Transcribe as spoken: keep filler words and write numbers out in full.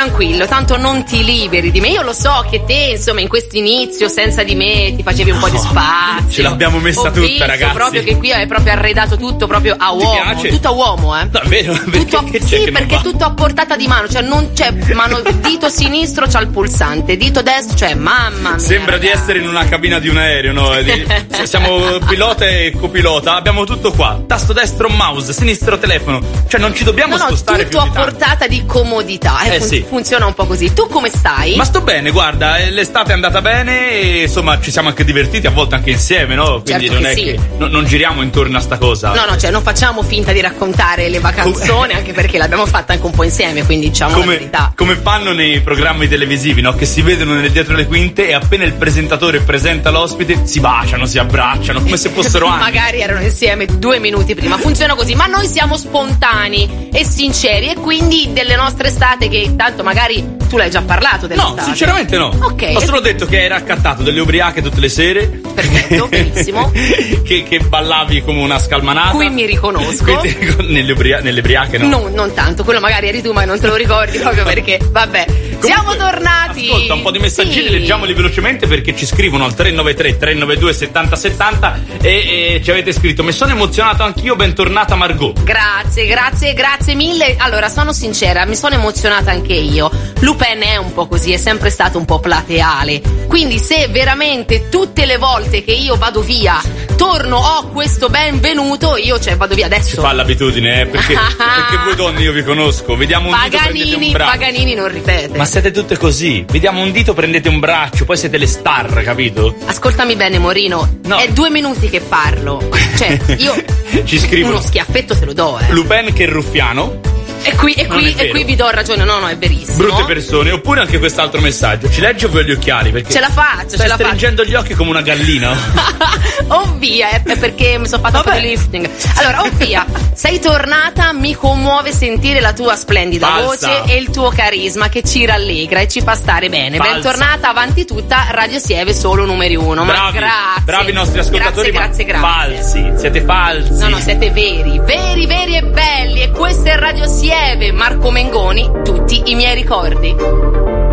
tranquillo, tanto non ti liberi di me. Io lo so che te, insomma, in questo inizio senza di me ti facevi un po' di spazio. Ce l'abbiamo messa Ho tutta, visto ragazzi. proprio che qui è proprio arredato tutto proprio a uomo. piace? Tutto a uomo, eh. Davvero? Tutto a, Perché c'è sì, che non perché va? è tutto a portata di mano, cioè non c'è mano, dito sinistro c'ha il pulsante, dito destro, cioè mamma mia. Sembra ragazzi. di essere in una cabina di un aereo, no? Di- siamo pilota e copilota, abbiamo tutto qua. Tasto destro mouse, sinistro telefono. Cioè non ci dobbiamo No, no, spostare tutto più a di tanto. portata di comodità. Eh, Eh, fun- sì. Funziona un po' così. Tu come stai? Ma sto bene, guarda, eh, l'estate è andata bene e insomma ci siamo anche divertiti, a volte anche insieme, no? Quindi Certo non che è sì. che no- non giriamo intorno a sta cosa. No, no, cioè non facciamo finta di raccontare le vacanzone, anche perché l'abbiamo fatta anche un po' insieme, quindi diciamo la Come, verità. come fanno nei programmi televisivi, no? Che si vedono nel dietro le quinte e appena il presentatore presenta l'ospite si baciano, si abbracciano, come se fossero anni. Magari erano insieme due minuti prima. Funziona così, ma noi siamo spontanei e sinceri e quindi delle nostre estate che tanto magari tu l'hai già parlato dell'estate. No, sinceramente no. Ok. Ho solo detto che era accattato delle ubriache tutte le sere. Perfetto, benissimo. che, che ballavi come una scalmanata. Qui mi riconosco. Qui ti ricon- nelle, ubria- nelle ubriache no. No, non tanto, quello magari eri tu ma non te lo ricordi proprio perché, vabbè. Siamo tornati. Ascolta, un po' di messaggini, Sì. leggiamoli velocemente perché ci scrivono al tre nove tre tre nove due sette zero sette zero e, e ci avete scritto: mi sono emozionato anch'io, bentornata Margot. Grazie, grazie, grazie mille. Allora, sono sincera, mi sono emozionata anche io. Lupin è un po' così, è sempre stato un po' plateale. Quindi se veramente tutte le volte che io vado via torno ho questo benvenuto, io cioè vado via adesso. Si fa l'abitudine, eh, perché, perché voi donne io vi conosco, vediamo un dito, prendete Paganini, un braccio. Paganini non ripete. Ma siete tutte così, vediamo un dito, prendete un braccio, poi siete le star, capito? Ascoltami bene, Morino. No. È due minuti che parlo. Cioè, io Ci scrivono uno schiaffetto se lo do, eh. Lupin che è ruffiano. E qui, e Non qui, è vero. e qui vi do ragione, no, no, è verissimo. Brutte persone, oppure anche quest'altro messaggio. Ci leggi o vuoi gli occhiali? Perché Ce la faccio, stai ce la faccio. stringendo gli occhi come una gallina. Oh via, è è perché mi sono fatto un po' di lifting. Allora, oh via, sei tornata, mi commuove sentire la tua splendida Falsa. voce e il tuo carisma che ci rallegra e ci fa stare bene. Falsa. Bentornata, avanti tutta, Radio Sieve solo numero uno. Ma Bravi, grazie. bravi i nostri ascoltatori, Grazie, ma grazie, grazie. falsi, siete falsi. No, no, siete veri, veri, veri e belli. E questo è Radio Sieve, Marco Mengoni, tutti i miei ricordi.